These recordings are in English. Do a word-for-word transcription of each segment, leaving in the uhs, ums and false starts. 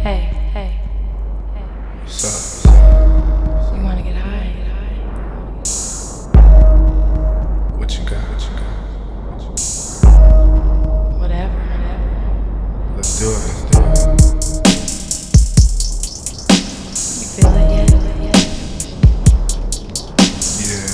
hey, hey, hey. What's up? You wanna get high? What you got? What you got? Whatever, whatever. Let's do it. Let's do it. You feel it yet? Yeah.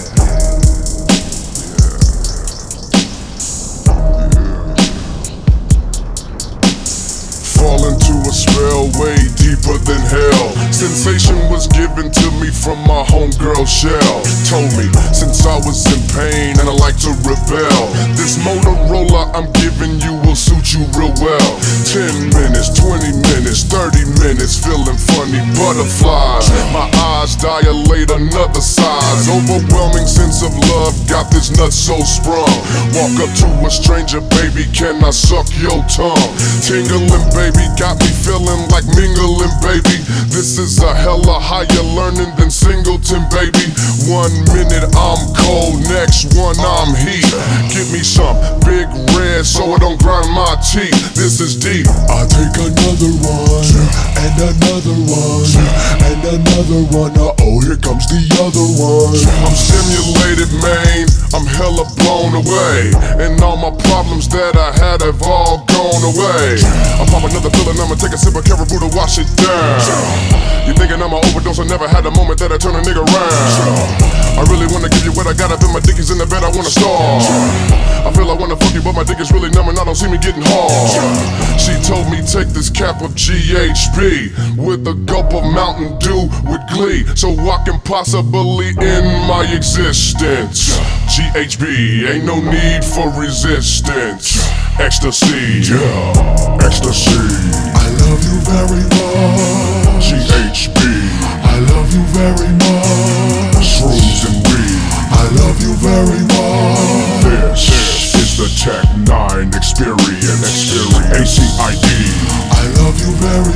Fall into a spell way deeper than hell. Sensation was given to me from my homegirl Shell. Told me since I was in pain and I like to rebel, this Motorola I'm giving you will suit you real well. Ten minutes, twenty minutes, thirty minutes, feeling funny butterflies. My eyes dilate another size. Overwhelming sense of love got this nut so sprung. Walk up to a stranger, baby, can I suck your tongue? Tingling, baby, got me feeling like mingling, baby. This is a hella higher learning than Singleton, baby. One minute I'm cold, next one I'm heat. Give me some big red so it don't grind my teeth. This is deep. I take another one, and another one, and another one. Uh oh, here comes the other one. I'm stimulated, man. I'm hella blown away, and all my problems that I had have all gone away. I pop another pill and I'ma take a sip of Caribou to wash it down. You thinking I'm an overdose? I never had a moment that I turn a nigga around. I really wanna give you what I got. I feel my dick is in the bed, I wanna starve. I feel I wanna fuck you, but my dick is really numb and I don't see me getting hard. She told me take this cap of G H B with a gulp of Mountain Dew with glee, so I can possibly end my existence. G H B, ain't no need for resistance. Ecstasy, Yeah, ecstasy. I love you very much. G H B, I love you very much. shrooms and weed. I love you very much. This, this is the Tech Nine experience. Experience. A C I D. I love you very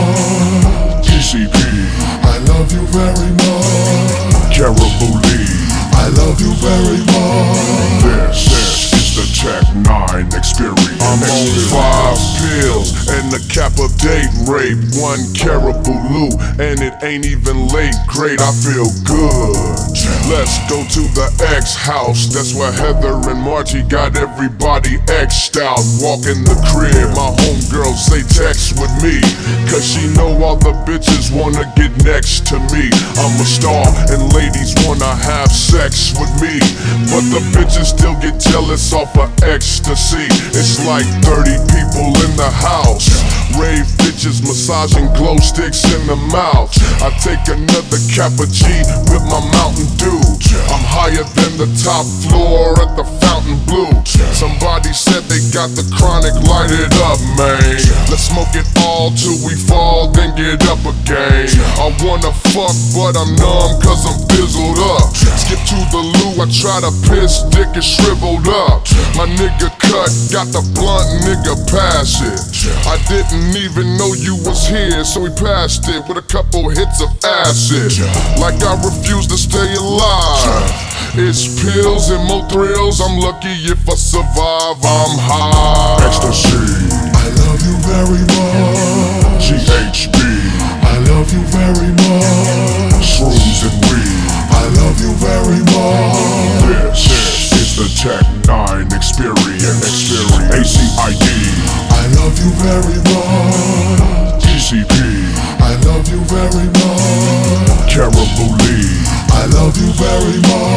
much. T C P. I love you very much. Caribou Lee. I love you very much. This, this is the Tech Nine experience. I'm on five pills and a cap of date rape. One Caribou Lou and it ain't even late. Great, I feel good. Let's go to the X house. That's where Heather and Margie got everybody X'd out. Walk in the crib, my homegirl say text with me, cause she know all the bitches wanna get next to me. I'm a star and ladies wanna have sex with me, but the bitches still get jealous off of ecstasy. It's like thirty people in the house. Rave bitches massaging glow sticks in the mouth. I take another cap of G with my Mountain Dew. I'm higher than the top floor at the Fontainebleau. Somebody said they got the chronic, light it up, man. Let's smoke it all till we fall, then get up again. I wanna fuck, but I'm numb cause I'm fizzled up. Skip to the loo, I try to piss, dick is shriveled up. My nigga cut, got the blunt, nigga pass it. I didn't even know you was here, so he passed it with a couple hits of acid. Like I refuse to stay alive. It's pills and more thrills, I'm lucky if I survive, I'm high. Ecstasy, I love you very much. G H B, I love you very much. shrooms and weed. I love you very much. This, this is the Tech Nine experience. Experience. A C I D. I love you very much. T C P. I love you very much. Caribou Lee. I love you very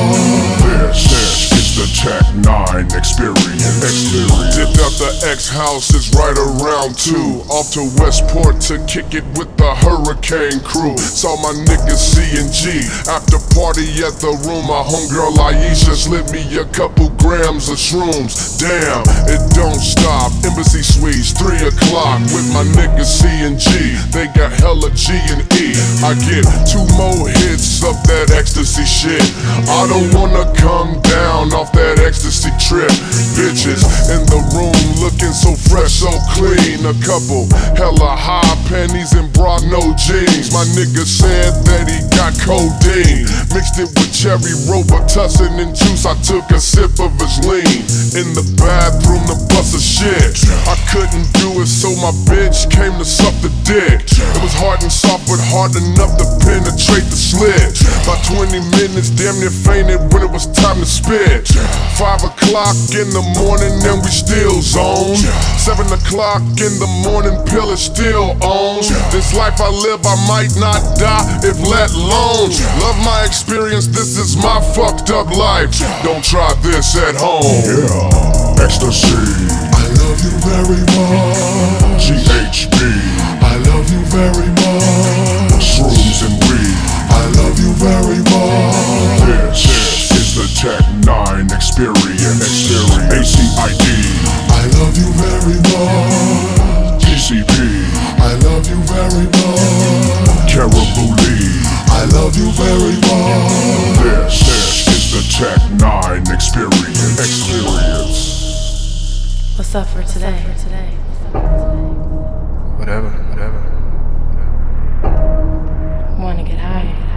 much. This, this is the Tech Nine experience. Experience. Dipped out the X house is right around two. Off to Westport to kick it with the Hurricane crew. Saw my niggas C and G. After party at the room, my homegirl Aisha slid me a couple grams of shrooms. Damn, it don't stop. Embassy Suites, three o'clock with my niggas C and G. They got hella G and E. I get two more hits of that ecstasy shit. I don't wanna come down off that ecstasy trip. Bitches in the room looking so so fresh, so clean. A couple hella high panties and bra, no jeans. My nigga said that he got codeine, mixed it with cherry Robitussin and juice. I took a sip of his lean in the bathroom to bust a shit. I couldn't do it, so my bitch came to suck the dick. It was hard and soft, but hard enough to penetrate the slit. By twenty minutes, damn near fainted when it was time to spit. Five o'clock in the morning and we still zone. Seven o'clock in the morning, pill is still on. This life I live, I might not die if let alone. Love my experience, this is my fucked up life. Don't try this at home. Yeah, ecstasy. I love you very much. G H B, I love you very much. shrooms and weed. I love you very much. This is the Tech Nine Experience. Experience. A C I D. I love you very much. P C P. I love you very much. Caribou Lee. I love you very much. This, this is the Tech Nine Experience. Experience. What's up for today? Whatever, whatever. Wanna get high?